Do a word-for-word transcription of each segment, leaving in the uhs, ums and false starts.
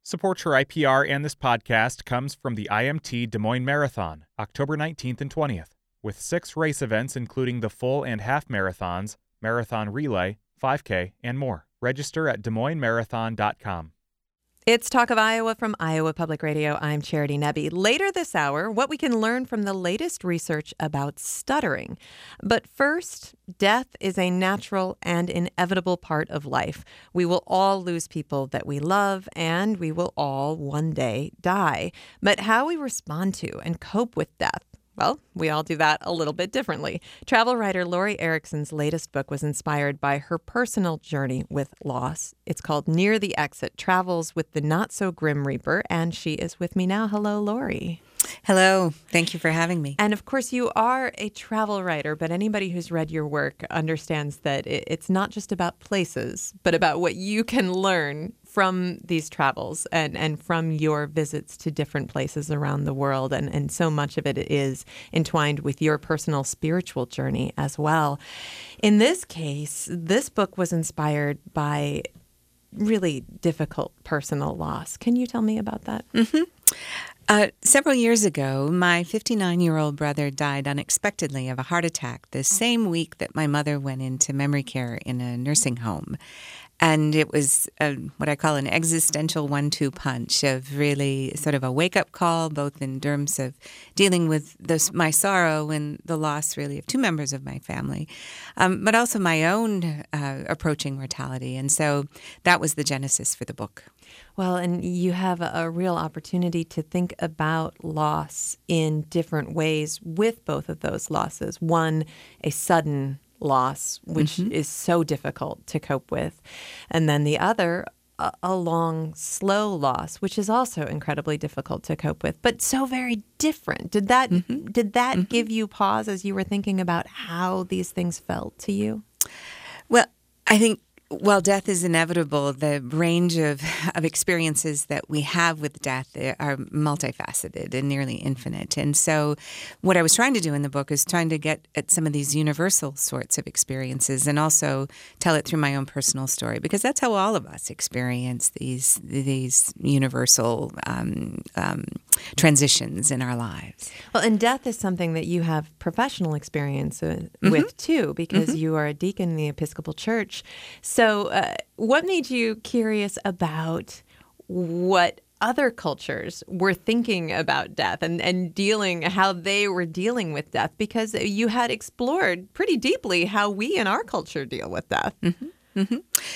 Support for I P R and this podcast comes from the I M T Des Moines Marathon, October nineteenth and twentieth, with six race events including the full and half marathons, marathon relay, five K, and more. Register at des moines marathon dot com. It's Talk of Iowa from Iowa Public Radio. I'm Charity Nebbe. Later this hour, what we can learn from the latest research about stuttering. But first, death is a natural and inevitable part of life. We will all lose people that we love, and we will all one day die. But how we respond to and cope with death, well, we all do that a little bit differently. Travel writer Lori Erickson's latest book was inspired by her personal journey with loss. It's called Near the Exit, Travels with the Not-So-Grim Reaper, and she is with me now. Hello, Lori. Hello. Thank you for having me. And of course, you are a travel writer, but anybody who's read your work understands that it's not just about places, but about what you can learn from these travels and, and from your visits to different places around the world. And, and so much of it is entwined with your personal spiritual journey as well. In this case, this book was inspired by really difficult personal loss. Can you tell me about that? Mm-hmm. Uh, several years ago, my fifty-nine-year-old brother died unexpectedly of a heart attack the same week that my mother went into memory care in a nursing home. And it was a, what I call an existential one two punch of really sort of a wake-up call, both in terms of dealing with this, my sorrow and the loss, really, of two members of my family, um, but also my own uh, approaching mortality. And so that was the genesis for the book. Well, and you have a real opportunity to think about loss in different ways with both of those losses. One, a sudden loss, which mm-hmm. is so difficult to cope with. And then the other, a, a long, slow loss, which is also incredibly difficult to cope with, but so very different. Did that mm-hmm. did that mm-hmm. give you pause as you were thinking about how these things felt to you? Well, I think while death is inevitable, the range of, of experiences that we have with death are multifaceted and nearly infinite. And so what I was trying to do in the book is trying to get at some of these universal sorts of experiences and also tell it through my own personal story, because that's how all of us experience these these universal um, um, transitions in our lives. Well, and death is something that you have professional experience uh, mm-hmm. with, too, because mm-hmm. you are a deacon in the Episcopal Church. So So uh, what made you curious about what other cultures were thinking about death and, and dealing, how they were dealing with death? Because you had explored pretty deeply how we in our culture deal with death. Mm-hmm. Mm-hmm.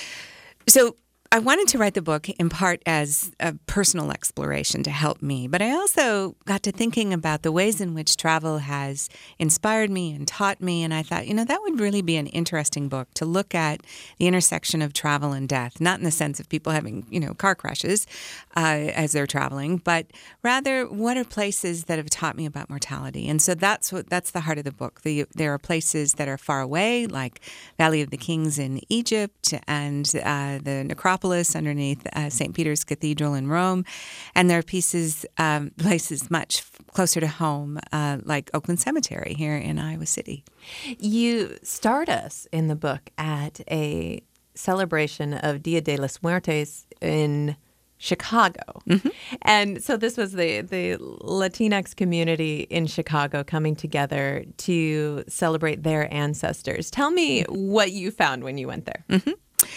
So I wanted to write the book in part as a personal exploration to help me, but I also got to thinking about the ways in which travel has inspired me and taught me, and I thought, you know, that would really be an interesting book to look at the intersection of travel and death, not in the sense of people having, you know, car crashes uh, as they're traveling, but rather what are places that have taught me about mortality. And so that's what that's the heart of the book. The, there are places that are far away, like Valley of the Kings in Egypt and uh, the necropolis underneath uh, Saint Peter's Cathedral in Rome. And there are pieces, um, places much closer to home, uh, like Oakland Cemetery here in Iowa City. You start us in the book at a celebration of Dia de los Muertos in Chicago. Mm-hmm. And so this was the, the Latinx community in Chicago coming together to celebrate their ancestors. Tell me what you found when you went there. Mm-hmm.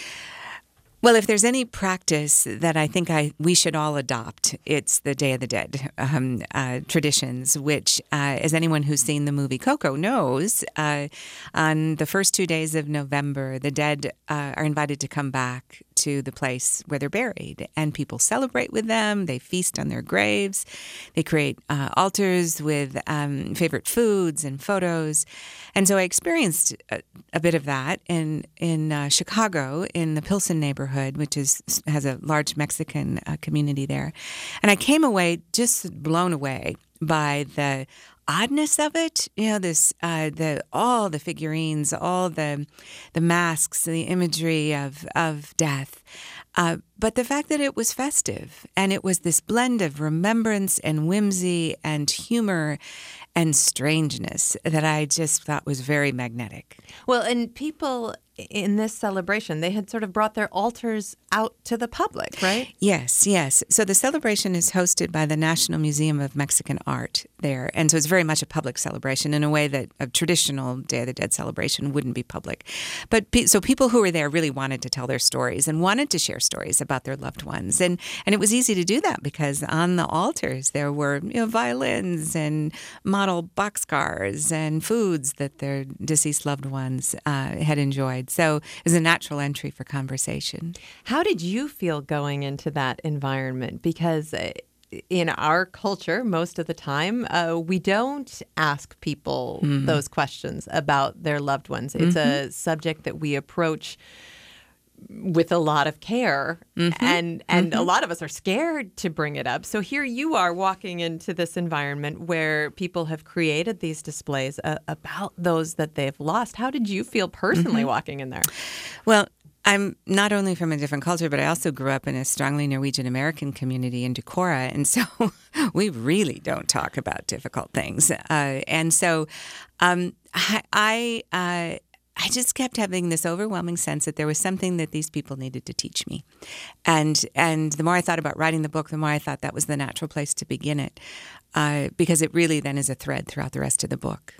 Well, if there's any practice that I think I we should all adopt, it's the Day of the Dead um, uh, traditions, which, uh, as anyone who's seen the movie Coco knows, uh, on the first two days of November, the dead uh, are invited to come back to the place where they're buried, and people celebrate with them. They feast on their graves. They create uh, altars with um, favorite foods and photos. And so I experienced a, a bit of that in in uh, Chicago, in the Pilsen neighborhood, which is has a large Mexican uh, community there. And I came away just blown away by the oddness of it, you know, this uh, the all the figurines, all the the masks, the imagery of of death, uh, but the fact that it was festive and it was this blend of remembrance and whimsy and humor and strangeness that I just thought was very magnetic. Well, and people in this celebration, they had sort of brought their altars out to the public, right? Yes, yes. So the celebration is hosted by the National Museum of Mexican Art there. And so it's very much a public celebration in a way that a traditional Day of the Dead celebration wouldn't be public. But pe- so people who were there really wanted to tell their stories and wanted to share stories about their loved ones. And and it was easy to do that because on the altars there were, you know, violins and model boxcars and foods that their deceased loved ones uh, had enjoyed. So it was a natural entry for conversation. How did you feel going into that environment? Because in our culture, most of the time, uh, we don't ask people mm-hmm. those questions about their loved ones. It's mm-hmm. a subject that we approach with a lot of care, mm-hmm. and and mm-hmm. a lot of us are scared to bring it up. So here you are walking into this environment where people have created these displays uh, about those that they've lost. How did you feel personally mm-hmm. walking in there? Well, I'm not only from a different culture, but I also grew up in a strongly Norwegian American community in Decorah, and so we really don't talk about difficult things. Uh, and so um, I. I uh, I just kept having this overwhelming sense that there was something that these people needed to teach me. And and the more I thought about writing the book, the more I thought that was the natural place to begin it, uh, because it really then is a thread throughout the rest of the book.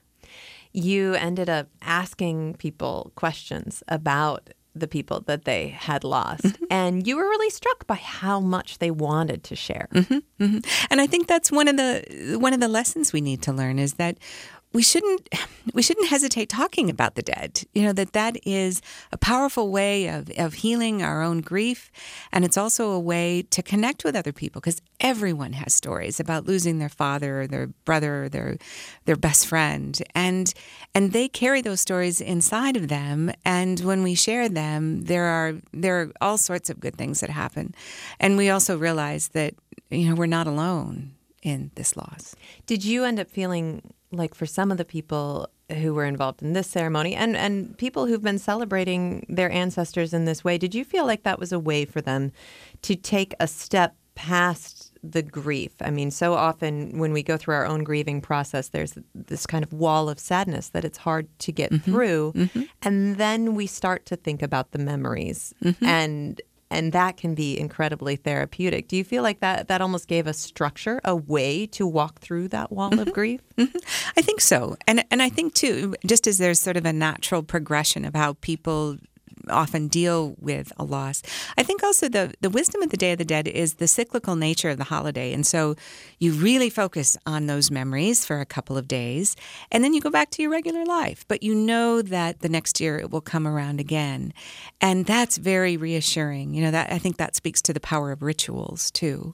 You ended up asking people questions about the people that they had lost, mm-hmm. and you were really struck by how much they wanted to share. Mm-hmm, mm-hmm. And I think that's one of the one of the lessons we need to learn is that we shouldn't we shouldn't hesitate talking about the dead. You know, that that is a powerful way of, of healing our own grief. And it's also a way to connect with other people because everyone has stories about losing their father or their brother or their their best friend. And and they carry those stories inside of them. And when we share them, there are there are all sorts of good things that happen. And we also realize that, you know, we're not alone in this loss. Did you end up feeling like for some of the people who were involved in this ceremony and, and people who've been celebrating their ancestors in this way, did you feel like that was a way for them to take a step past the grief? I mean, so often when we go through our own grieving process, there's this kind of wall of sadness that it's hard to get mm-hmm. through. Mm-hmm. And then we start to think about the memories mm-hmm. and And that can be incredibly therapeutic. Do you feel like that that almost gave a structure, a way to walk through that wall mm-hmm. of grief? Mm-hmm. I think so. And and I think, too, just as there's sort of a natural progression of how people often deal with a loss, I think also the, the wisdom of the Day of the Dead is the cyclical nature of the holiday. And so you really focus on those memories for a couple of days, and then you go back to your regular life. But you know that the next year it will come around again. And that's very reassuring. You know, that I think that speaks to the power of rituals, too.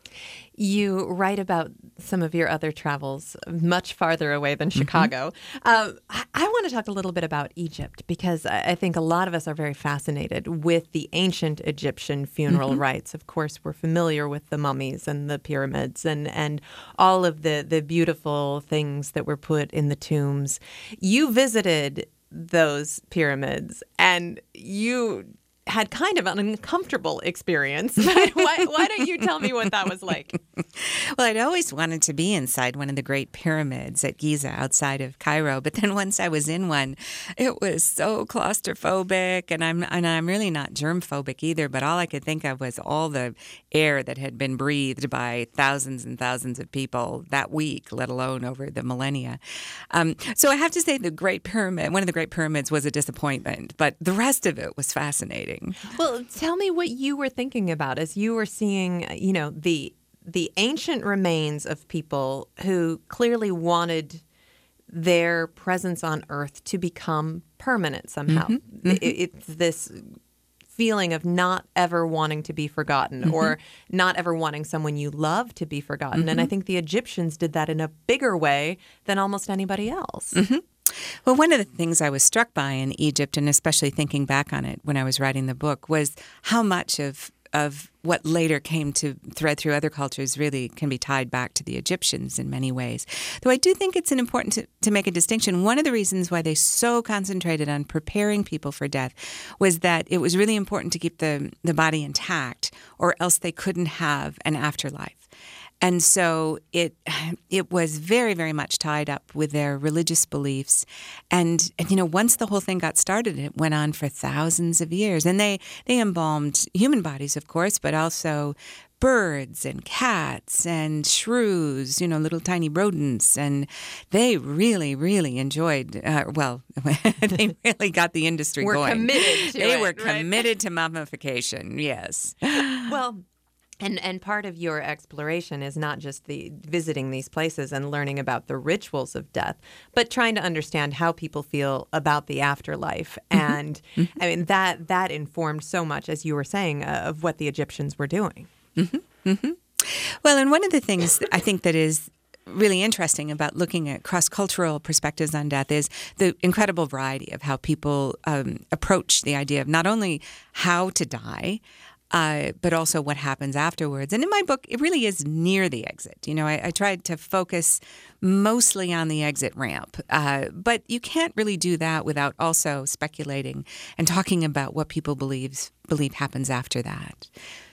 You write about some of your other travels much farther away than Chicago. Mm-hmm. Uh, I, I want to talk a little bit about Egypt because I, I think a lot of us are very fascinated with the ancient Egyptian funeral mm-hmm. rites. Of course, we're familiar with the mummies and the pyramids and, and all of the, the beautiful things that were put in the tombs. You visited those pyramids and you had kind of an uncomfortable experience. why, why don't you tell me what that was like? Well, I'd always wanted to be inside one of the great pyramids at Giza outside of Cairo. But then once I was in one, it was so claustrophobic. And I'm and I'm really not germ-phobic either. But all I could think of was all the air that had been breathed by thousands and thousands of people that week, let alone over the millennia. Um, so I have to say the Great Pyramid, one of the Great Pyramids was a disappointment. But the rest of it was fascinating. Well, tell me what you were thinking about as you were seeing, you know, the the ancient remains of people who clearly wanted their presence on Earth to become permanent somehow. Mm-hmm. Mm-hmm. It, it's this feeling of not ever wanting to be forgotten mm-hmm. or not ever wanting someone you love to be forgotten. Mm-hmm. And I think the Egyptians did that in a bigger way than almost anybody else. Mm-hmm. Well, one of the things I was struck by in Egypt, and especially thinking back on it when I was writing the book, was how much of of what later came to thread through other cultures really can be tied back to the Egyptians in many ways. Though I do think it's an important to, to make a distinction. One of the reasons why they so concentrated on preparing people for death was that it was really important to keep the, the body intact, or else they couldn't have an afterlife. And so it it was very, very much tied up with their religious beliefs. And, and, you know, once the whole thing got started, it went on for thousands of years. And they, they embalmed human bodies, of course, but also birds and cats and shrews, you know, little tiny rodents. And they really, really enjoyed, uh, well, they really got the industry We're going. committed to They it, were right? committed to mummification, yes. Well, And and part of your exploration is not just the visiting these places and learning about the rituals of death, but trying to understand how people feel about the afterlife. Mm-hmm. And I mean that that informed so much, as you were saying, uh, of what the Egyptians were doing. Mm-hmm. Mm-hmm. Well, and one of the things I think that is really interesting about looking at cross-cultural perspectives on death is the incredible variety of how people um, approach the idea of not only how to die, Uh, but also what happens afterwards. And in my book, it really is near the exit. You know, I, I tried to focus mostly on the exit ramp. Uh, but you can't really do that without also speculating and talking about what people believes, believe happens after that.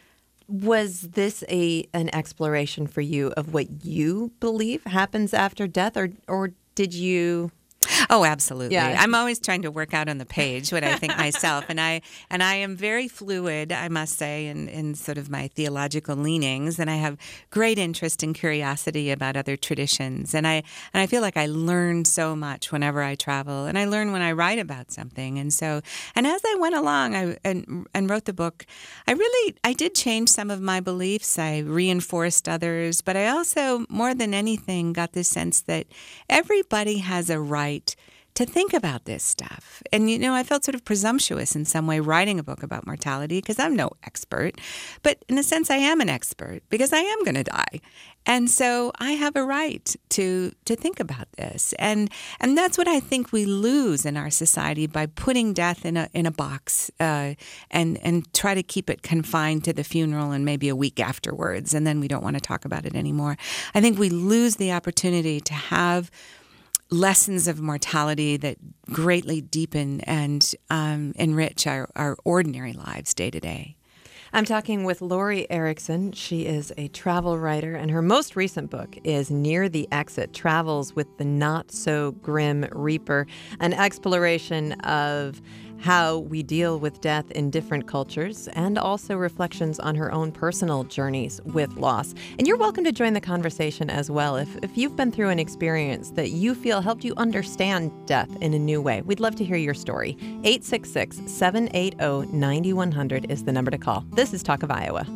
Was this a an exploration for you of what you believe happens after death, or or did you... Oh, absolutely. Yeah. I'm always trying to work out on the page what I think myself. And I and I am very fluid, I must say, in, in sort of my theological leanings. And I have great interest and curiosity about other traditions. And I and I feel like I learn so much whenever I travel. And I learn when I write about something. And so, and as I went along I and, and wrote the book, I really, I did change some of my beliefs. I reinforced others. But I also, more than anything, got the sense that everybody has a right to think about this stuff. And, you know, I felt sort of presumptuous in some way writing a book about mortality because I'm no expert. But in a sense, I am an expert because I am going to die. And so I have a right to to think about this. And and that's what I think we lose in our society by putting death in a in a box uh, and, and try to keep it confined to the funeral and maybe a week afterwards. And then we don't want to talk about it anymore. I think we lose the opportunity to have lessons of mortality that greatly deepen and um, enrich our, our ordinary lives day to day. I'm talking with Lori Erickson. She is a travel writer, and her most recent book is Near the Exit, Travels with the Not-So-Grim Reaper, an exploration of how we deal with death in different cultures, and also reflections on her own personal journeys with loss. And you're welcome to join the conversation as well if, if you've been through an experience that you feel helped you understand death in a new way. We'd love to hear your story. eight six six, seven eight zero, nine one zero zero is the number to call. This is Talk of Iowa.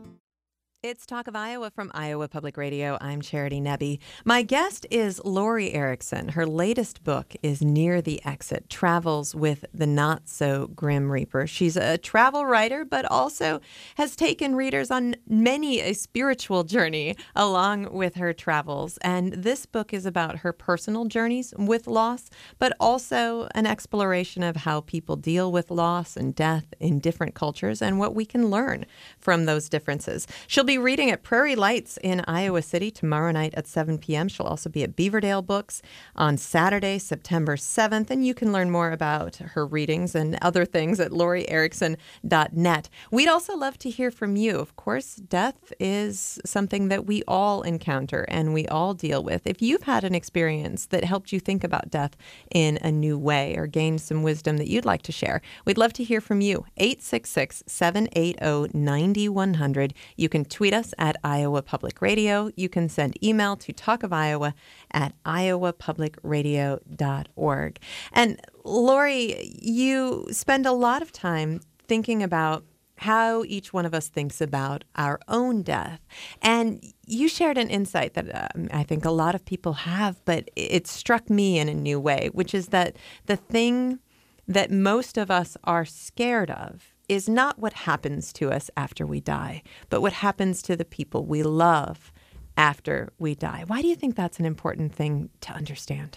It's Talk of Iowa from Iowa Public Radio. I'm Charity Nebbe. My guest is Lori Erickson. Her latest book is Near the Exit, Travels with the Not-So-Grim Reaper. She's a travel writer, but also has taken readers on many a spiritual journey along with her travels. And this book is about her personal journeys with loss, but also an exploration of how people deal with loss and death in different cultures and what we can learn from those differences. She'll be reading at Prairie Lights in Iowa City tomorrow night at seven p.m. She'll also be at Beaverdale Books on Saturday, September seventh. And you can learn more about her readings and other things at lori erickson dot net. We'd also love to hear from you. Of course, death is something that we all encounter and we all deal with. If you've had an experience that helped you think about death in a new way or gained some wisdom that you'd like to share, we'd love to hear from you. eight six six, seven eight zero, nine one zero zero. You can tweet us at Iowa Public Radio. You can send email to talkofiowa at iowa public radio dot org. And Lori, you spend a lot of time thinking about how each one of us thinks about our own death. And you shared an insight that um, I think a lot of people have, but it struck me in a new way, which is that the thing that most of us are scared of is not what happens to us after we die, but what happens to the people we love after we die. Why do you think that's an important thing to understand?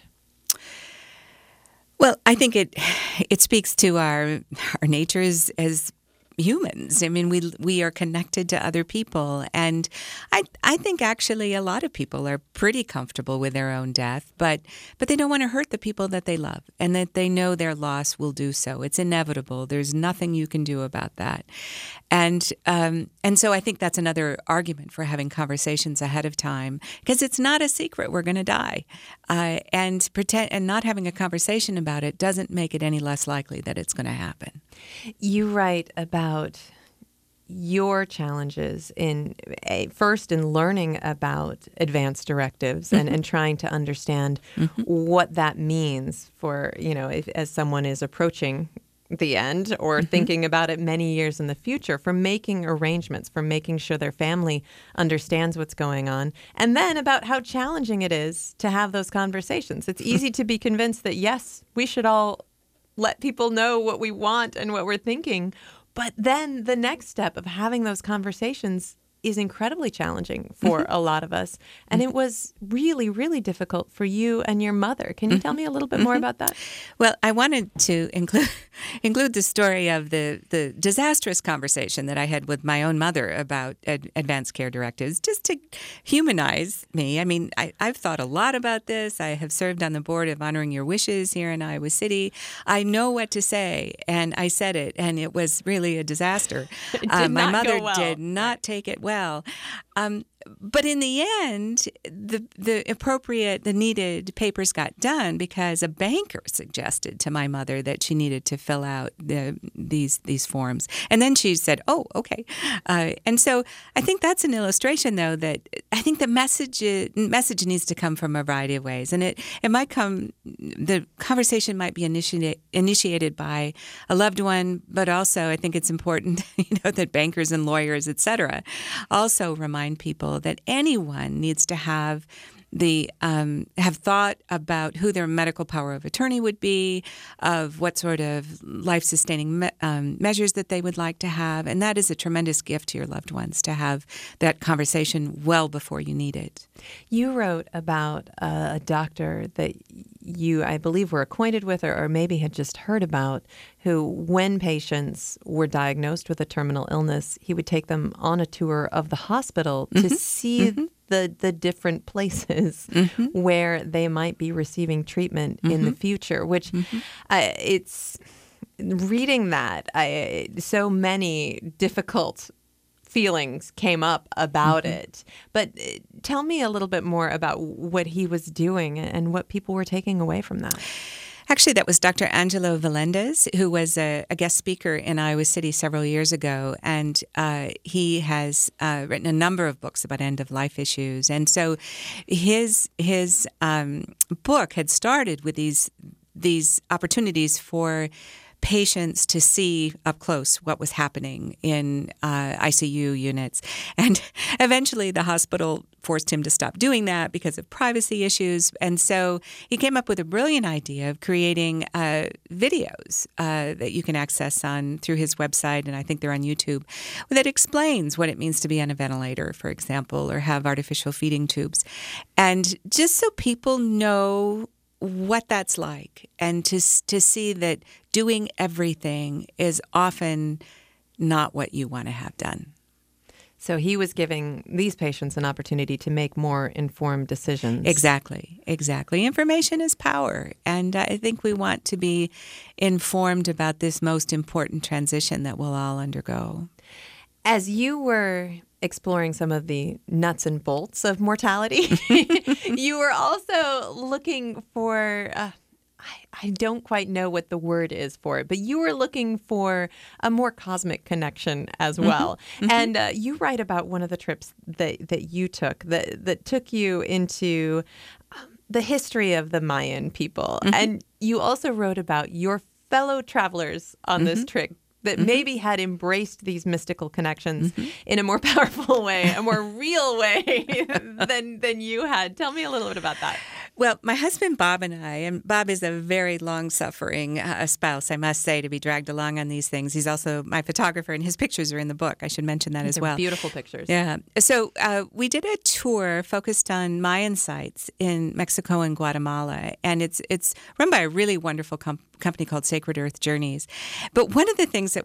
Well, I think it it speaks to our our natures as humans. I mean, we we are connected to other people, and I I think actually a lot of people are pretty comfortable with their own death, but but they don't want to hurt the people that they love, and that they know their loss will do so. It's inevitable. There's nothing you can do about that, and um, and so I think that's another argument for having conversations ahead of time, because it's not a secret we're going to die, uh, and pretend and not having a conversation about it doesn't make it any less likely that it's going to happen. You write about your challenges in a, first in learning about advance directives and, and trying to understand mm-hmm. what that means for, you know, if, as someone is approaching the end or mm-hmm. thinking about it many years in the future, for making arrangements, for making sure their family understands what's going on, and then about how challenging it is to have those conversations. It's easy to be convinced that, yes, we should all let people know what we want and what we're thinking. But then the next step of having those conversations is incredibly challenging for mm-hmm. a lot of us. And mm-hmm. it was really, really difficult for you and your mother. Can you mm-hmm. tell me a little bit more about that? Well, I wanted to include include the story of the, the disastrous conversation that I had with my own mother about ad- advanced care directives, just to humanize me. I mean, I, I've thought a lot about this. I have served on the board of Honoring Your Wishes here in Iowa City. I know what to say, and I said it, and it was really a disaster. It did uh, my not mother go well. did not Right. take it well. Well, um, but in the end, the the appropriate, the needed papers got done because a banker suggested to my mother that she needed to fill out the, these these forms, and then she said, "Oh, okay." Uh, and so I think that's an illustration, though, that I think the message message needs to come from a variety of ways, and it it might come. The conversation might be initiated initiated by a loved one, but also I think it's important, you know, that bankers and lawyers, et cetera, also remind people that anyone needs to have the um, have thought about who their medical power of attorney would be, of what sort of life-sustaining me- um, measures that they would like to have, and that is a tremendous gift to your loved ones to have that conversation well before you need it. You wrote about uh, a doctor that you, I believe, were acquainted with or, or maybe had just heard about, who, when patients were diagnosed with a terminal illness, he would take them on a tour of the hospital to mm-hmm. see mm-hmm. the the different places mm-hmm. where they might be receiving treatment mm-hmm. in the future, which mm-hmm. uh, it's reading that, I, so many difficult feelings came up about mm-hmm. it. But tell me a little bit more about what he was doing and what people were taking away from that. Actually, that was Doctor Angelo Valendez, who was a, a guest speaker in Iowa City several years ago, and uh, he has uh, written a number of books about end-of-life issues. And so his his um, book had started with these these opportunities for patients to see up close what was happening in uh, I C U units. And eventually the hospital forced him to stop doing that because of privacy issues. And so he came up with a brilliant idea of creating uh, videos uh, that you can access on through his website, and I think they're on YouTube, that explains what it means to be on a ventilator, for example, or have artificial feeding tubes. And just so people know what that's like, and to to see that doing everything is often not what you want to have done. So he was giving these patients an opportunity to make more informed decisions. Exactly, exactly. Information is power, and I think we want to be informed about this most important transition that we'll all undergo. As you were exploring some of the nuts and bolts of mortality, you were also looking for, uh, I, I don't quite know what the word is for it, but you were looking for a more cosmic connection as well. Mm-hmm. And uh, you write about one of the trips that, that you took that, that took you into um, the history of the Mayan people. Mm-hmm. And you also wrote about your fellow travelers on mm-hmm. this trip that mm-hmm. maybe had embraced these mystical connections mm-hmm. in a more powerful way, a more real way than than you had. Tell me a little bit about that. Well, my husband Bob and I, and Bob is a very long-suffering uh, spouse, I must say, to be dragged along on these things. He's also my photographer, and his pictures are in the book. I should mention that These as are well. Beautiful pictures. Yeah. So uh, we did a tour focused on Mayan sites in Mexico and Guatemala, and it's it's run by a really wonderful com- company called Sacred Earth Journeys. But one of the things that was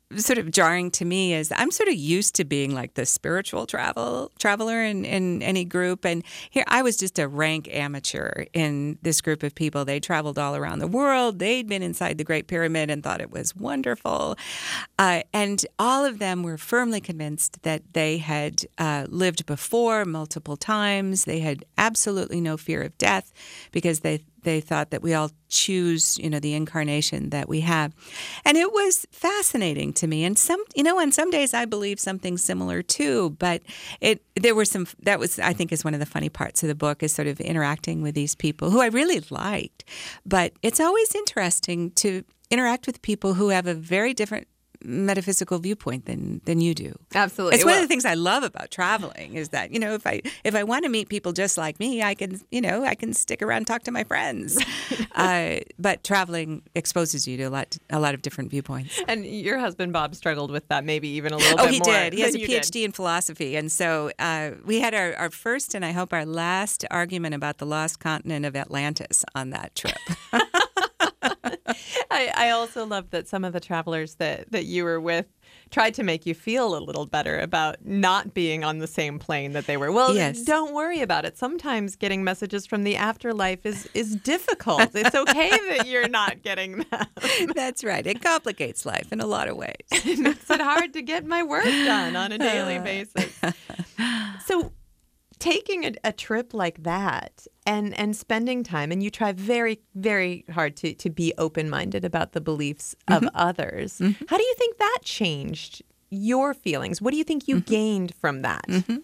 sort of jarring to me is I'm sort of used to being like the spiritual travel traveler in, in any group. And here I was just a rank amateur in this group of people. They traveled all around the world. They'd been inside the Great Pyramid and thought it was wonderful. Uh, and all of them were firmly convinced that they had uh, lived before multiple times. They had absolutely no fear of death because they They thought that we all choose, you know, the incarnation that we have. And it was fascinating to me. And some, you know, on some days I believe something similar too. But it, there were some, that was, I think, is one of the funny parts of the book, is sort of interacting with these people who I really liked. But it's always interesting to interact with people who have a very different metaphysical viewpoint than than you do. Absolutely. It's well, one of the things I love about traveling is that, you know, if I if I want to meet people just like me, I can, you know, I can stick around and talk to my friends. uh, but traveling exposes you to a lot a lot of different viewpoints. And your husband Bob struggled with that maybe even a little oh, bit he more. did. He has a you PhD did. in philosophy. And so uh, we had our, our first and I hope our last argument about the lost continent of Atlantis on that trip. I, I also love that some of the travelers that, that you were with tried to make you feel a little better about not being on the same plane that they were. Well, yes. Don't worry about it. Sometimes getting messages from the afterlife is, is difficult. It's okay that you're not getting them. That's right. It complicates life in a lot of ways. It makes it hard to get my work done on a daily basis. So taking a, a trip like that and, and spending time, and you try very, very hard to, to be open-minded about the beliefs of mm-hmm. others. Mm-hmm. How do you think that changed your feelings? What do you think you mm-hmm. gained from that? Mm-hmm.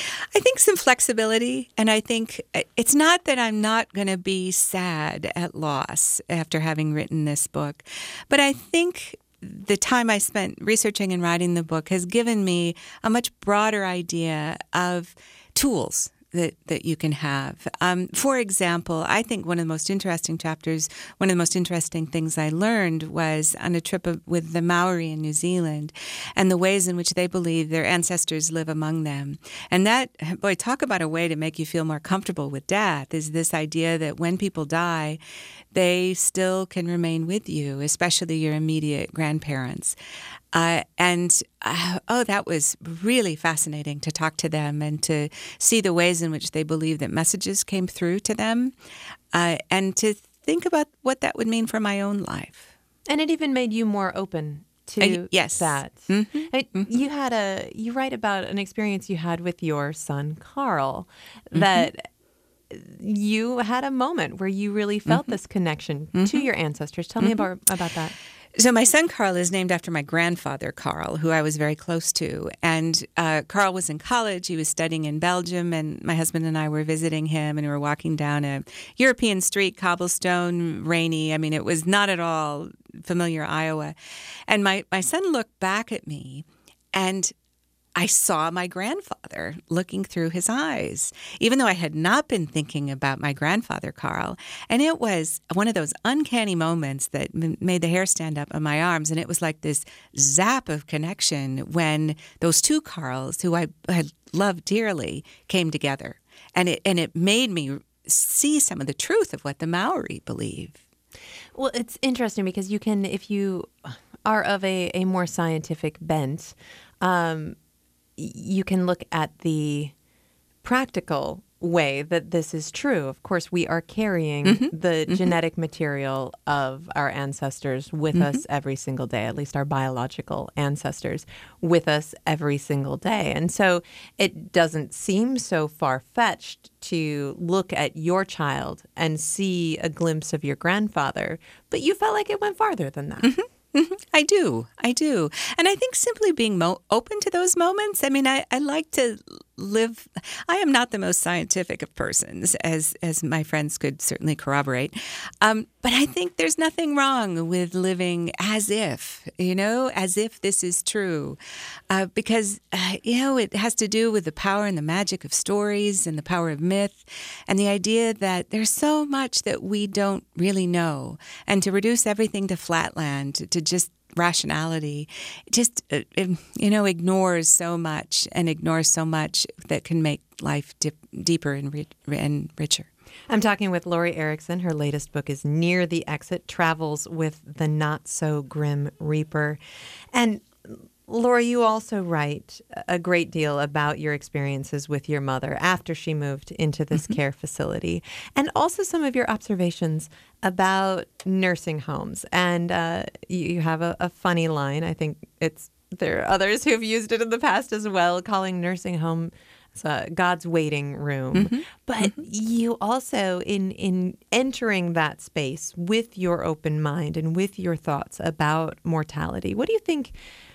I think some flexibility, and I think it's not that I'm not going to be sad at loss after having written this book, but I think the time I spent researching and writing the book has given me a much broader idea of tools that, that you can have. Um, for example, I think one of the most interesting chapters, one of the most interesting things I learned was on a trip with the Maori in New Zealand and the ways in which they believe their ancestors live among them. And that, boy, talk about a way to make you feel more comfortable with death, is this idea that when people die, they still can remain with you, especially your immediate grandparents. Uh, and, uh, oh, that was really fascinating to talk to them and to see the ways in which they believe that messages came through to them, uh, and to think about what that would mean for my own life. And it even made you more open to uh, yes. that. Mm-hmm. It, mm-hmm. You had a, you write about an experience you had with your son, Carl, that mm-hmm. you had a moment where you really felt mm-hmm. this connection mm-hmm. to your ancestors. Tell mm-hmm. me about, about that. So my son Carl is named after my grandfather, Carl, who I was very close to. And uh, Carl was in college. He was studying in Belgium, and my husband and I were visiting him, and we were walking down a European street, cobblestone, rainy. I mean, it was not at all familiar Iowa. And my, my son looked back at me, and I saw my grandfather looking through his eyes, even though I had not been thinking about my grandfather, Carl. And it was one of those uncanny moments that m- made the hair stand up on my arms. And it was like this zap of connection when those two Carls, who I had loved dearly, came together. And it, and it made me see some of the truth of what the Maori believe. Well, it's interesting because you can, if you are of a, a more scientific bent, um, you can look at the practical way that this is true. Of course, we are carrying mm-hmm. the mm-hmm. genetic material of our ancestors with mm-hmm. us every single day, at least our biological ancestors with us every single day. And so it doesn't seem so far-fetched to look at your child and see a glimpse of your grandfather, but you felt like it went farther than that. Mm-hmm. Mm-hmm. I do. I do. And I think simply being mo- open to those moments, I mean, I, I like to live. I am not the most scientific of persons, as as my friends could certainly corroborate. Um, but I think there's nothing wrong with living as if, you know, as if this is true. Uh, because, uh, you know, it has to do with the power and the magic of stories and the power of myth and the idea that there's so much that we don't really know. And to reduce everything to flatland, to, to just rationality, just, uh, you know, ignores so much and ignores so much that can make life dip, deeper and, ri- and richer. I'm talking with Lori Erickson. Her latest book is Near the Exit, Travels with the Not-So-Grim Reaper. And Lori, you also write a great deal about your experiences with your mother after she moved into this mm-hmm. care facility, and also some of your observations about nursing homes. And uh, you, you have a, a funny line. I think it's there are others who have used it in the past as well, calling nursing home uh, God's waiting room. Mm-hmm. But mm-hmm. you also, in in entering that space with your open mind and with your thoughts about mortality, what do you think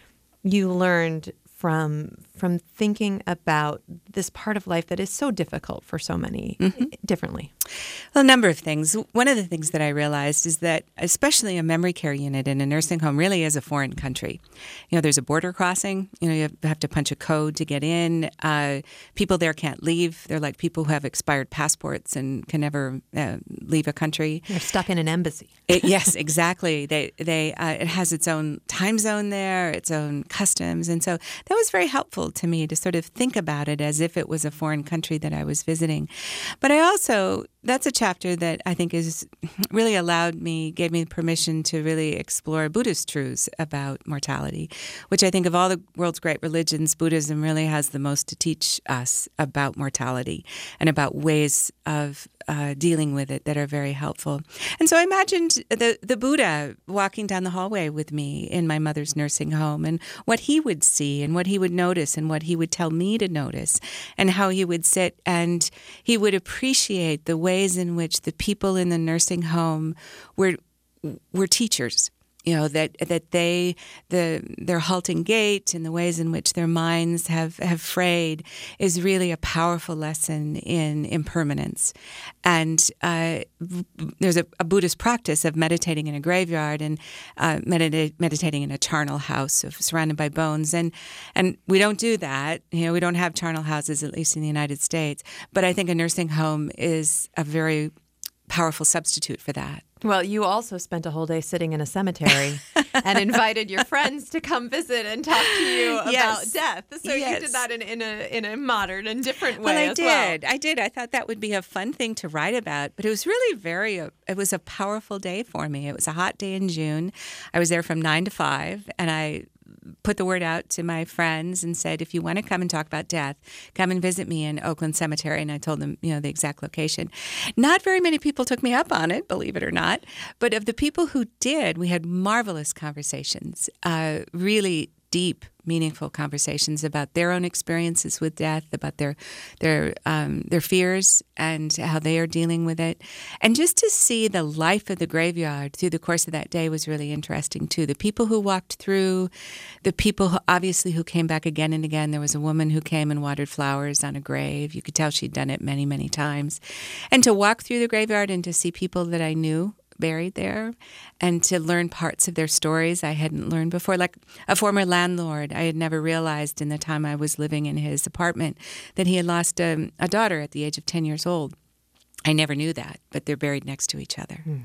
you learned from from thinking about this part of life that is so difficult for so many mm-hmm. differently? Well, a number of things. One of the things that I realized is that especially a memory care unit in a nursing home really is a foreign country. You know, there's a border crossing. You know, you have to punch a code to get in. Uh, people there can't leave. They're like people who have expired passports and can never uh, leave a country. They're stuck in an embassy. It, yes, exactly. They they uh, it has its own time zone there, its own customs, and so that was very helpful to me to sort of think about it as if it was a foreign country that I was visiting. But I also, that's a chapter that I think is really allowed me, gave me permission to really explore Buddhist truths about mortality, which I think of all the world's great religions, Buddhism really has the most to teach us about mortality and about ways of uh, dealing with it that are very helpful. And so I imagined the, the Buddha walking down the hallway with me in my mother's nursing home and what he would see and what he would notice and what he would tell me to notice and how he would sit and he would appreciate the ways in which the people in the nursing home were were teachers. You know, that that they, the their halting gait and the ways in which their minds have, have frayed is really a powerful lesson in impermanence. And uh, there's a, a Buddhist practice of meditating in a graveyard and uh, medita- meditating in a charnel house of, surrounded by bones. And and we don't do that. You know, we don't have charnel houses, at least in the United States. But I think a nursing home is a very powerful substitute for that. Well, you also spent a whole day sitting in a cemetery and invited your friends to come visit and talk to you about yes. death. So yes. you did that in, in a in a modern and different way well, I as did. well. I did. I thought that would be a fun thing to write about, but it was really very, uh, it was a powerful day for me. It was a hot day in June. I was there from nine to five, and I put the word out to my friends and said, if you want to come and talk about death, come and visit me in Oakland Cemetery. And I told them, you know, the exact location. Not very many people took me up on it, believe it or not. But of the people who did, we had marvelous conversations, uh, really deep, meaningful conversations about their own experiences with death, about their their um, their fears and how they are dealing with it. And just to see the life of the graveyard through the course of that day was really interesting, too. The people who walked through, the people who, obviously who came back again and again. There was a woman who came and watered flowers on a grave. You could tell she'd done it many, many times. And to walk through the graveyard and to see people that I knew buried there and to learn parts of their stories I hadn't learned before. Like a former landlord, I had never realized in the time I was living in his apartment that he had lost a, a daughter at the age of ten years old. I never knew that, but they're buried next to each other. Hmm.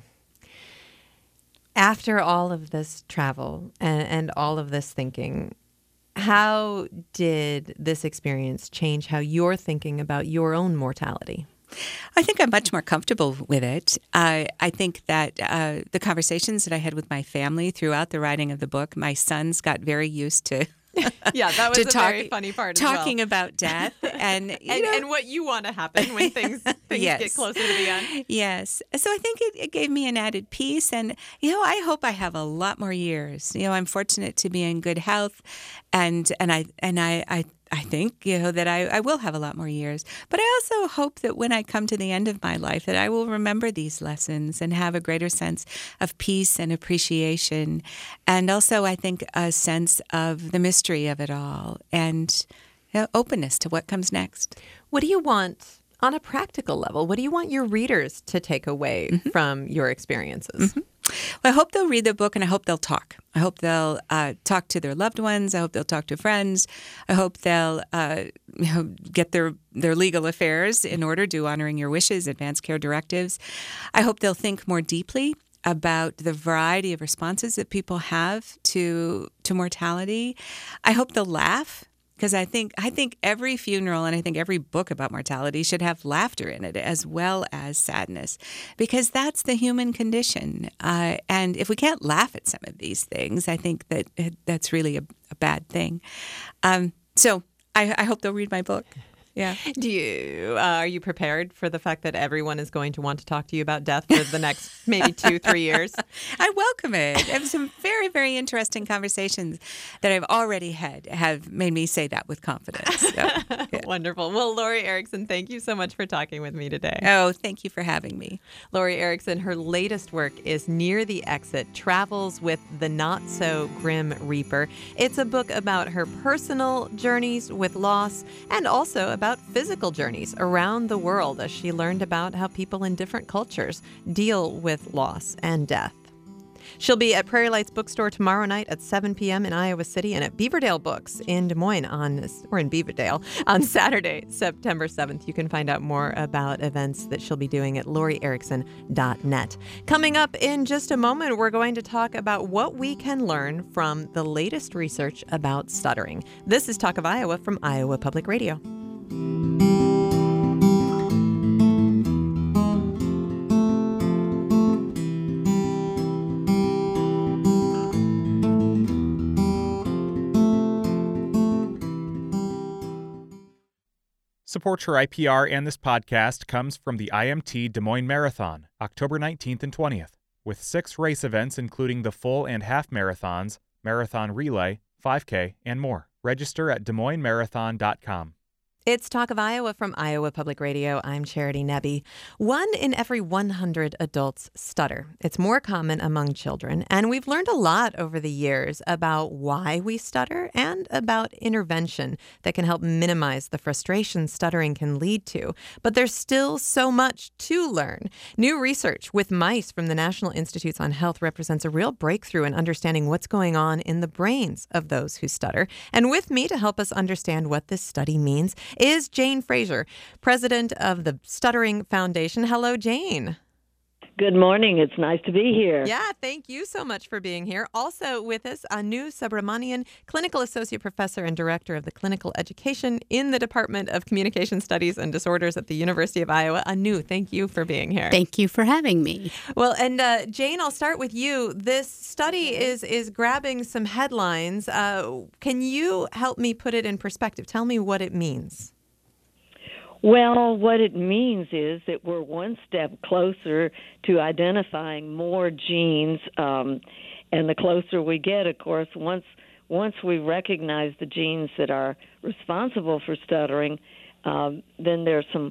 After all of this travel and, and all of this thinking, how did this experience change how you're thinking about your own mortality? I think I'm much more comfortable with it. I I think that uh, the conversations that I had with my family throughout the writing of the book, my sons got very used to. Yeah, that was a talk, very funny part as talking well. about death and you and, know, and what you want to happen when things things yes. get closer to the end. Yes. So I think it, it gave me an added peace. And, you know, I hope I have a lot more years. You know, I'm fortunate to be in good health. And and I and I, I I think, you know, that I, I will have a lot more years. But I also hope that when I come to the end of my life that I will remember these lessons and have a greater sense of peace and appreciation. And also, I think, a sense of the mystery of it all and you know, openness to what comes next. What do you want on a practical level? What do you want your readers to take away mm-hmm. from your experiences? Mm-hmm. Well, I hope they'll read the book and I hope they'll talk. I hope they'll uh, talk to their loved ones. I hope they'll talk to friends. I hope they'll uh, you know, get their, their legal affairs in order, do honoring your wishes, advance care directives. I hope they'll think more deeply about the variety of responses that people have to to mortality. I hope they'll laugh Because I think I think every funeral and I think every book about mortality should have laughter in it as well as sadness, because that's the human condition. Uh, and if we can't laugh at some of these things, I think that uh, that's really a, a bad thing. Um, so I, I hope they'll read my book. Yeah. Do you uh, are you prepared for the fact that everyone is going to want to talk to you about death for the next maybe two, three years? I welcome it. I have some very, very interesting conversations that I've already had have made me say that with confidence. So, yeah. Wonderful. Well, Lori Erickson, thank you so much for talking with me today. Oh, thank you for having me. Lori Erickson, her latest work is Near the Exit, Travels with the Not So Grim Reaper. It's a book about her personal journeys with loss and also about physical journeys around the world as she learned about how people in different cultures deal with loss and death. She'll be at Prairie Lights Bookstore tomorrow night at seven p.m. in Iowa City and at Beaverdale Books in Des Moines on, or in Beaverdale on Saturday, September seventh. You can find out more about events that she'll be doing at lori erickson dot net. Coming up in just a moment, we're going to talk about what we can learn from the latest research about stuttering. This is Talk of Iowa from Iowa Public Radio. Support for I P R and this podcast comes from the I M T Des Moines Marathon, October nineteenth and twentieth, with six race events including the full and half marathons, marathon relay, five K, and more. Register at des moines marathon dot com. It's Talk of Iowa from Iowa Public Radio. I'm Charity Nebbe. One in every one hundred adults stutter. It's more common among children, and we've learned a lot over the years about why we stutter and about intervention that can help minimize the frustration stuttering can lead to. But there's still so much to learn. New research with mice from the National Institutes on Health represents a real breakthrough in understanding what's going on in the brains of those who stutter. And with me to help us understand what this study means is Jane Fraser, president of the Stuttering Foundation. Hello, Jane. Good morning. It's nice to be here. Yeah, thank you so much for being here. Also with us, Anu Subramanian, clinical associate professor and director of the clinical education in the Department of Communication Studies and Disorders at the University of Iowa. Anu, thank you for being here. Thank you for having me. Well, and uh, Jane, I'll start with you. This study is is grabbing some headlines. Uh, can you help me put it in perspective? Tell me what it means. Well, what it means is that we're one step closer to identifying more genes, um, and the closer we get, of course, once once we recognize the genes that are responsible for stuttering, um, then there's some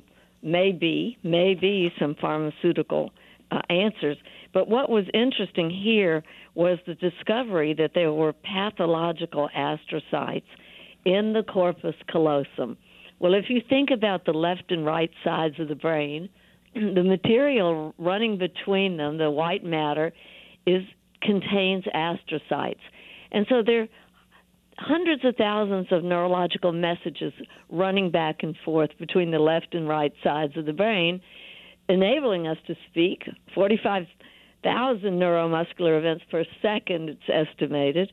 maybe maybe some pharmaceutical uh, answers. But what was interesting here was the discovery that there were pathological astrocytes in the corpus callosum. Well, if you think about the left and right sides of the brain, the material running between them, the white matter, is contains astrocytes. And so there are hundreds of thousands of neurological messages running back and forth between the left and right sides of the brain, enabling us to speak. forty-five thousand neuromuscular events per second, it's estimated.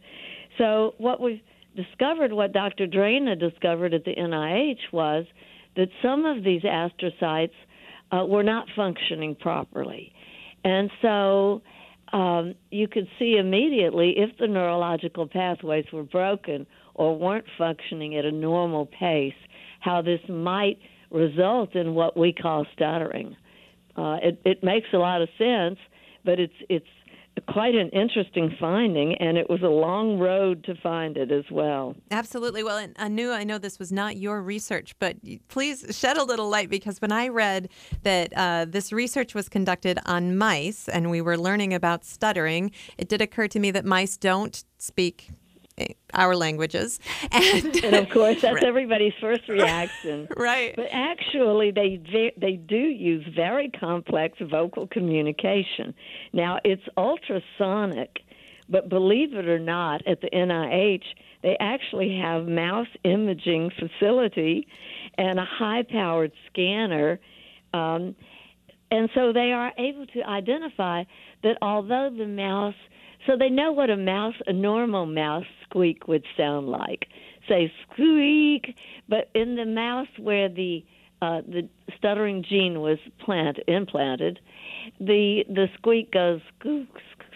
So what we've discovered, what Doctor Drana discovered at the N I H, was that some of these astrocytes uh, were not functioning properly. And so um, you could see immediately if the neurological pathways were broken or weren't functioning at a normal pace, how this might result in what we call stuttering. Uh, it, it makes a lot of sense, but it's it's quite an interesting finding, and it was a long road to find it as well. Absolutely. Well, and Anu, I know this was not your research, but please shed a little light, because when I read that uh, this research was conducted on mice and we were learning about stuttering, it did occur to me that mice don't speak our languages. And, and of course, that's right. Everybody's first reaction. Right. But actually, they they do use very complex vocal communication. Now, it's ultrasonic, but believe it or not, at the N I H, they actually have mouse imaging facility and a high-powered scanner. Um, and so they are able to identify that although the mouse So they know what a mouse, a normal mouse squeak would sound like. say squeak, but in the mouse where the uh, the stuttering gene was plant implanted, the the squeak goes squeak,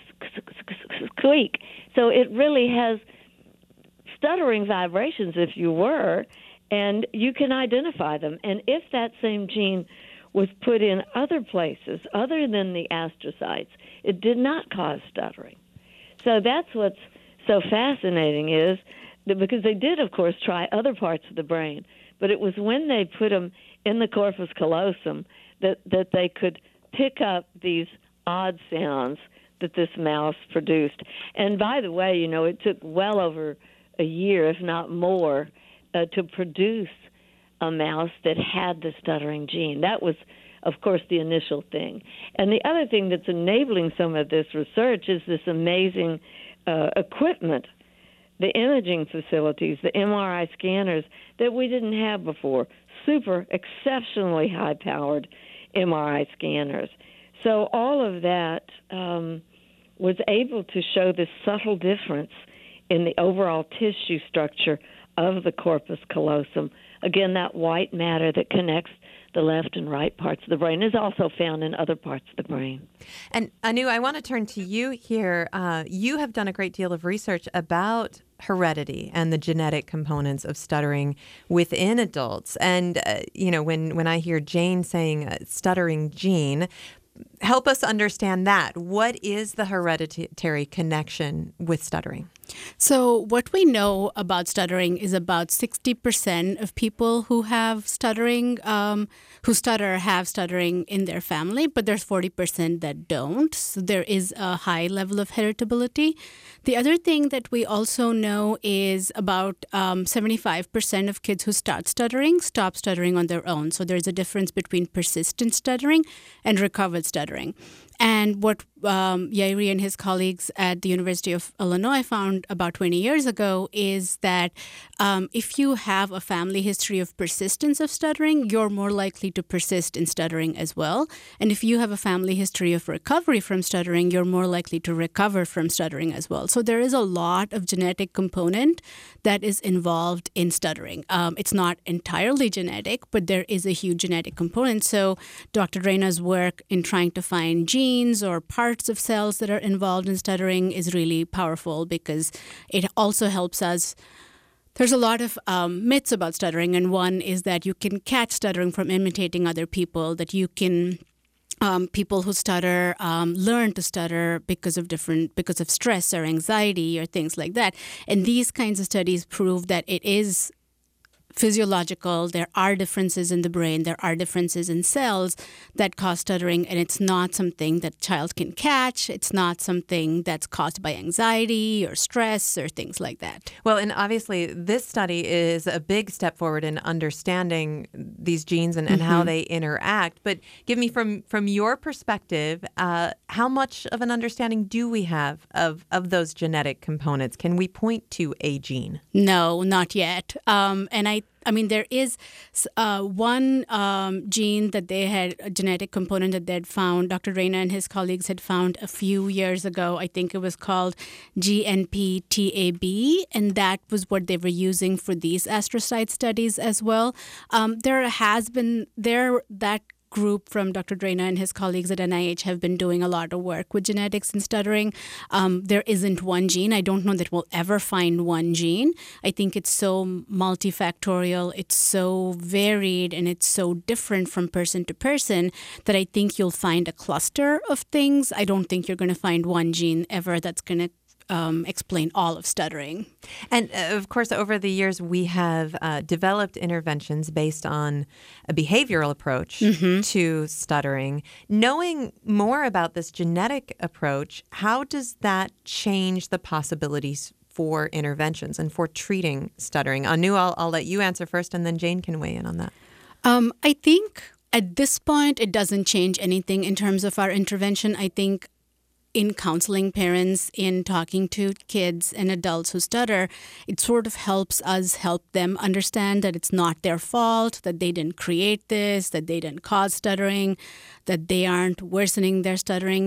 squeak. So it really has stuttering vibrations, if you were, and you can identify them. And if that same gene was put in other places other than the astrocytes, it did not cause stuttering. So that's what's so fascinating, is that because they did, of course, try other parts of the brain, but it was when they put them in the corpus callosum that, that they could pick up these odd sounds that this mouse produced. And by the way, you know, it took well over a year, if not more, uh, to produce a mouse that had the stuttering gene. That was, of course, the initial thing. And the other thing that's enabling some of this research is this amazing uh, equipment, the imaging facilities, the M R I scanners that we didn't have before, super exceptionally high-powered M R I scanners. So all of that um, was able to show this subtle difference in the overall tissue structure of the corpus callosum. Again, that white matter that connects the left and right parts of the brain is also found in other parts of the brain. And Anu, I want to turn to you here. Uh, you have done a great deal of research about heredity and the genetic components of stuttering within adults. And, uh, you know, when, when I hear Jane saying uh, stuttering gene, help us understand that. What is the hereditary connection with stuttering? So what we know about stuttering is about sixty percent of people who have stuttering, um, who stutter have stuttering in their family, but there's forty percent that don't. So there is a high level of heritability. The other thing that we also know is about um, seventy-five percent of kids who start stuttering stop stuttering on their own. So there's a difference between persistent stuttering and recovered stuttering. And what um, Yairi and his colleagues at the University of Illinois found about twenty years ago is that um, if you have a family history of persistence of stuttering, you're more likely to persist in stuttering as well. And if you have a family history of recovery from stuttering, you're more likely to recover from stuttering as well. So there is a lot of genetic component that is involved in stuttering. Um, it's not entirely genetic, but there is a huge genetic component. So Doctor Reyna's work in trying to find genes or parts of cells that are involved in stuttering is really powerful because it also helps us. There's a lot of um, myths about stuttering, and one is that you can catch stuttering from imitating other people, that you can Um, people who stutter um, learn to stutter because of different, because of stress or anxiety or things like that. And these kinds of studies prove that it is physiological. There are differences in the brain. There are differences in cells that cause stuttering, and it's not something that child can catch. It's not something that's caused by anxiety or stress or things like that. Well, and obviously this study is a big step forward in understanding these genes and, and mm-hmm. how they interact. But give me, from from your perspective, uh, how much of an understanding do we have of, of those genetic components? Can we point to a gene? No, not yet. Um, and I I mean, there is uh, one um, gene that they had, a genetic component that they had found, Doctor Reyna and his colleagues had found a few years ago. I think it was called G N P T A B, and that was what they were using for these astrocyte studies as well. Um, there has been, there that group from Doctor Reyna and his colleagues at N I H have been doing a lot of work with genetics and stuttering. Um, there isn't one gene. I don't know that we'll ever find one gene. I think it's so multifactorial, it's so varied, and it's so different from person to person that I think you'll find a cluster of things. I don't think you're going to find one gene ever that's going to Um, explain all of stuttering. And uh, of course, over the years, we have uh, developed interventions based on a behavioral approach mm-hmm. to stuttering. Knowing more about this genetic approach, how does that change the possibilities for interventions and for treating stuttering? Anu, I'll, I'll let you answer first, and then Jane can weigh in on that. Um, I think at this point, it doesn't change anything in terms of our intervention. I think in counseling parents, in talking to kids and adults who stutter, it sort of helps us help them understand that it's not their fault, that they didn't create this, that they didn't cause stuttering, that they aren't worsening their stuttering, that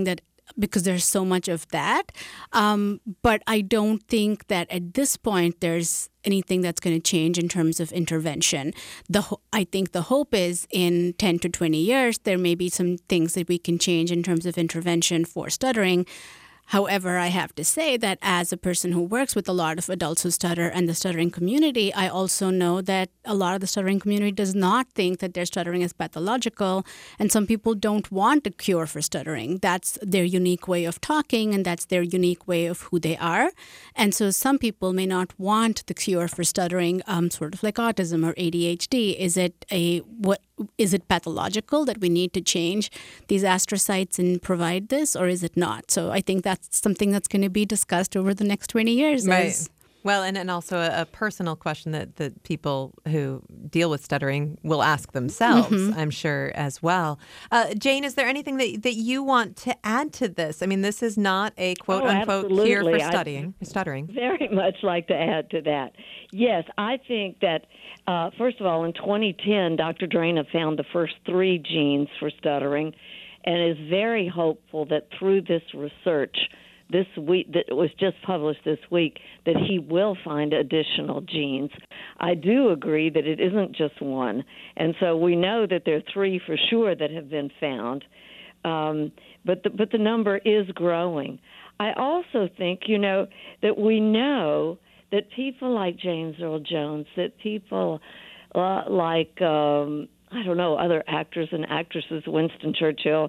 because there's so much of that. Um, but I don't think that at this point there's anything that's going to change in terms of intervention. The ho- I think the hope is in ten to twenty years, there may be some things that we can change in terms of intervention for stuttering. However, I have to say that as a person who works with a lot of adults who stutter and the stuttering community, I also know that a lot of the stuttering community does not think that their stuttering is pathological, and some people don't want a cure for stuttering. That's their unique way of talking, and that's their unique way of who they are. And so some people may not want the cure for stuttering, um, sort of like autism or A D H D. Is it a what? Is it pathological that we need to change these astrocytes and provide this, or is it not? So I think that's something that's going to be discussed over the next twenty years. Right. As, Well, and, and also a, a personal question that, that people who deal with stuttering will ask themselves, mm-hmm. I'm sure, as well. Uh, Jane, is there anything that, that you want to add to this? I mean, this is not a quote-unquote oh, cure for studying, stuttering. Very much like to add to that. Yes, I think that, uh, first of all, in twenty ten, Doctor Drana found the first three genes for stuttering and is very hopeful that through this research this week that was just published this week, that he will find additional genes. I do agree that it isn't just one, and so we know that there are three for sure that have been found, um, but the, but the number is growing. I also think, you know, that we know that people like James Earl Jones, that people uh, like, um, I don't know, other actors and actresses, Winston Churchill,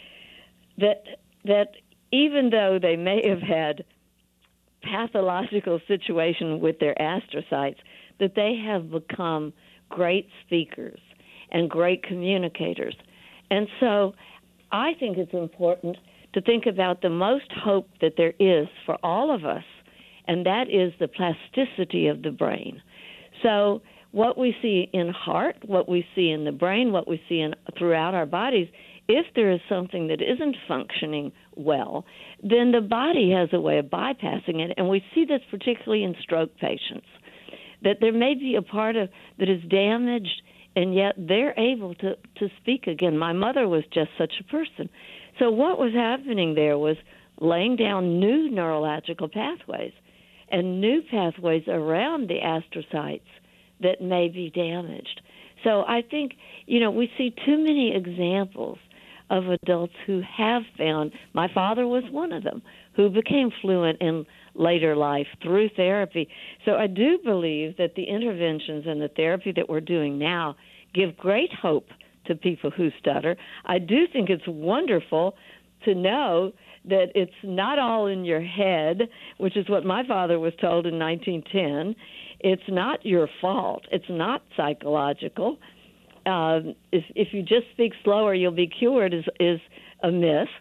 that that even though they may have had pathological situation with their astrocytes, that they have become great speakers and great communicators. And so I think it's important to think about the most hope that there is for all of us, and that is the plasticity of the brain. So what we see in heart, what we see in the brain, what we see in throughout our bodies, if there is something that isn't functioning well, then the body has a way of bypassing it, and we see this particularly in stroke patients, that there may be a part of that is damaged, and yet they're able to, to speak again. My mother was just such a person. So what was happening there was laying down new neurological pathways and new pathways around the astrocytes that may be damaged. So I think, you know, we see too many examples of adults who have found, my father was one of them, who became fluent in later life through therapy. So I do believe that the interventions and the therapy that we're doing now give great hope to people who stutter. I do think it's wonderful to know that it's not all in your head, which is what my father was told in nineteen ten. It's not your fault. It's not psychological. Uh, if, if you just speak slower, you'll be cured is, is a myth.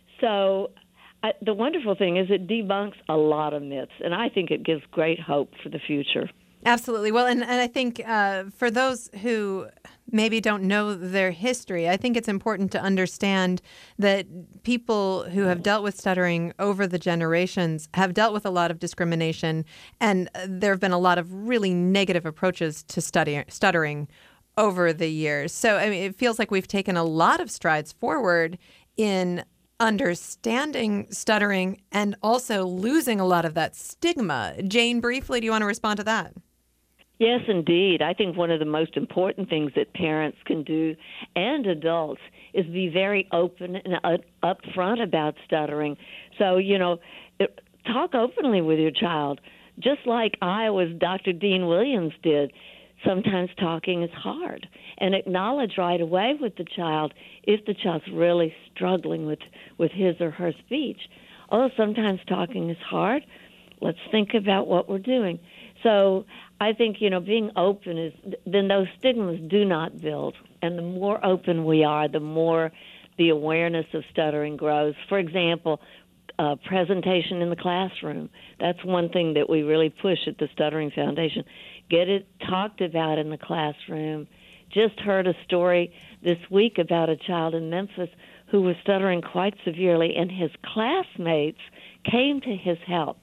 So I, the wonderful thing is it debunks a lot of myths, and I think it gives great hope for the future. Absolutely. Well, and, and I think uh, for those who maybe don't know their history, I think it's important to understand that people who have dealt with stuttering over the generations have dealt with a lot of discrimination, and there have been a lot of really negative approaches to study, stuttering over the years. So, I mean, it feels like we've taken a lot of strides forward in understanding stuttering and also losing a lot of that stigma. Jane, briefly, do you want to respond to that? Yes, indeed. I think one of the most important things that parents can do and adults is be very open and uh, upfront about stuttering. So, you know, it, talk openly with your child, just like Iowa's Doctor Dean Williams did. Sometimes talking is hard, and acknowledge right away with the child if the child's really struggling with, with his or her speech. Oh, sometimes talking is hard. Let's think about what we're doing. So I think, you know, being open is, then those stigmas do not build. And the more open we are, the more the awareness of stuttering grows. For example, uh, presentation in the classroom. That's one thing that we really push at the Stuttering Foundation. Get it talked about in the classroom. Just heard a story this week about a child in Memphis who was stuttering quite severely, and his classmates came to his help.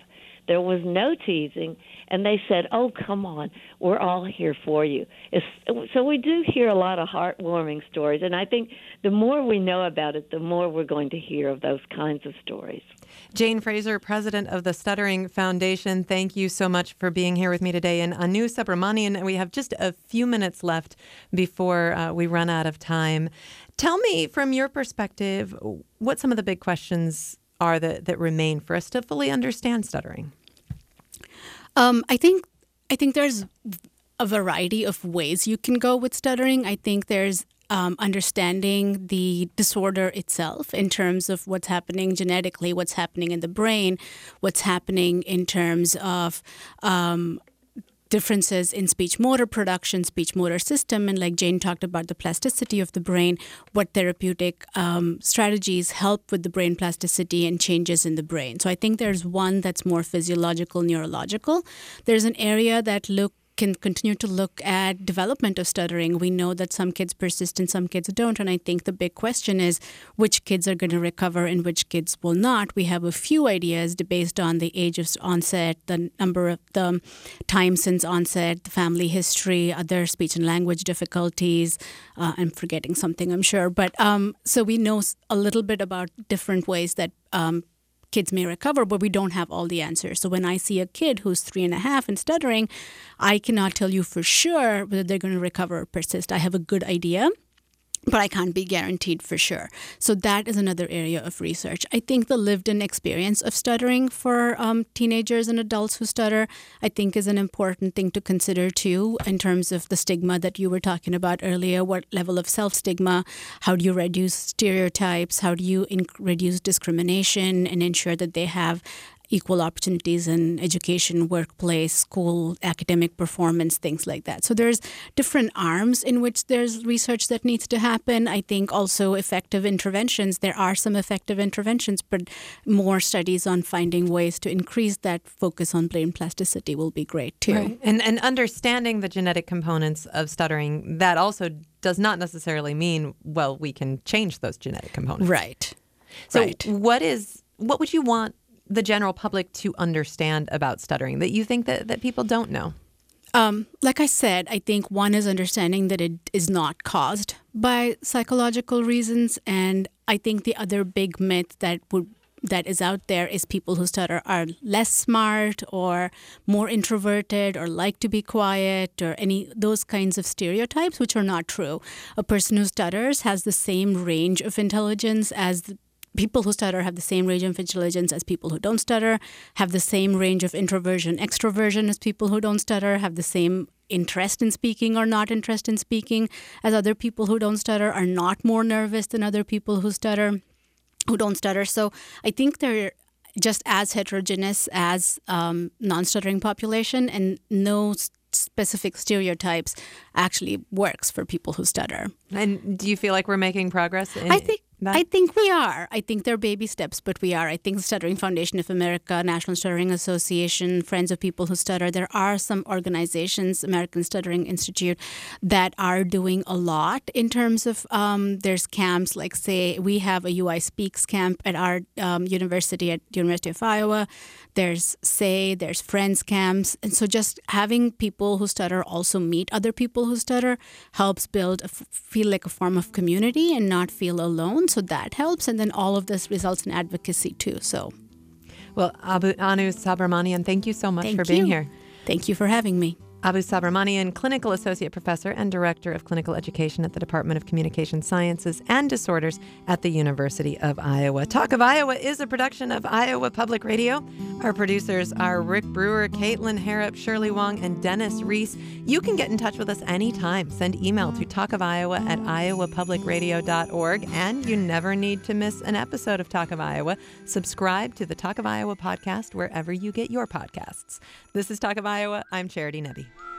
there was no teasing, and they said, oh, come on, we're all here for you. It's, so we do hear a lot of heartwarming stories, and I think the more we know about it, the more we're going to hear of those kinds of stories. Jane Fraser, president of the Stuttering Foundation, thank you so much for being here with me today. And Anu Subramanian, we have just a few minutes left before uh, we run out of time. Tell me, from your perspective, what some of the big questions are that, that remain for us to fully understand stuttering. Um, I think I think there's a variety of ways you can go with stuttering. I think there's um, understanding the disorder itself in terms of what's happening genetically, what's happening in the brain, what's happening in terms of um, differences in speech motor production, speech motor system, and like Jane talked about the plasticity of the brain, what therapeutic um, strategies help with the brain plasticity and changes in the brain. So I think there's one that's more physiological, neurological. There's an area that look can continue to look at development of stuttering. We know that some kids persist and some kids don't, and I think the big question is which kids are going to recover and which kids will not. We have a few ideas based on the age of onset, the number of the time since onset, the family history, other speech and language difficulties. Uh, I'm forgetting something, I'm sure. But um, so we know a little bit about different ways that um, kids may recover, but we don't have all the answers. So when I see a kid who's three and a half and stuttering, I cannot tell you for sure whether they're going to recover or persist. I have a good idea, but I can't be guaranteed for sure. So that is another area of research. I think the lived-in experience of stuttering for um, teenagers and adults who stutter, I think is an important thing to consider too, in terms of the stigma that you were talking about earlier. What level of self-stigma? How do you reduce stereotypes? How do you inc- reduce discrimination and ensure that they have equal opportunities in education, workplace, school, academic performance, things like that. So there's different arms in which there's research that needs to happen. I think also effective interventions. There are some effective interventions, but more studies on finding ways to increase that focus on brain plasticity will be great too. Right. And, and understanding the genetic components of stuttering, that also does not necessarily mean, well, we can change those genetic components. Right. So right. what is, what would you want the general public to understand about stuttering that you think that, that people don't know? Um, like I said, I think one is understanding that it is not caused by psychological reasons. And I think the other big myth that would that is out there is people who stutter are less smart or more introverted or like to be quiet or any those kinds of stereotypes, which are not true. A person who stutters has the same range of intelligence as the People who stutter have the same range of intelligence as people who don't stutter, have the same range of introversion, extroversion as people who don't stutter, have the same interest in speaking or not interest in speaking as other people who don't stutter, are not more nervous than other people who stutter, who don't stutter. So I think they're just as heterogeneous as um, non-stuttering population, and no specific stereotypes actually works for people who stutter. And do you feel like we're making progress in I think that? I think we are. I think they're baby steps, but we are. I think the Stuttering Foundation of America, National Stuttering Association, Friends of People Who Stutter, there are some organizations, American Stuttering Institute, that are doing a lot in terms of, um, there's camps, like say, we have a U I Speaks camp at our um, university, at the University of Iowa. There's SAY, there's Friends camps. And so just having people who stutter also meet other people who stutter helps build, a, feel like a form of community and not feel alone. So that helps. And then all of this results in advocacy too. So, well, Abu, Anu Subramanian, thank you so much thank for being you. here. Thank you for having me. Abu Subramanian, Clinical Associate Professor and Director of Clinical Education at the Department of Communication Sciences and Disorders at the University of Iowa. Talk of Iowa is a production of Iowa Public Radio. Our producers are Rick Brewer, Caitlin Harrop, Shirley Wong, and Dennis Reese. You can get in touch with us anytime. Send email to talkofiowa at iowa public radio dot org. And you never need to miss an episode of Talk of Iowa. Subscribe to the Talk of Iowa podcast wherever you get your podcasts. This is Talk of Iowa. I'm Charity Nebbe.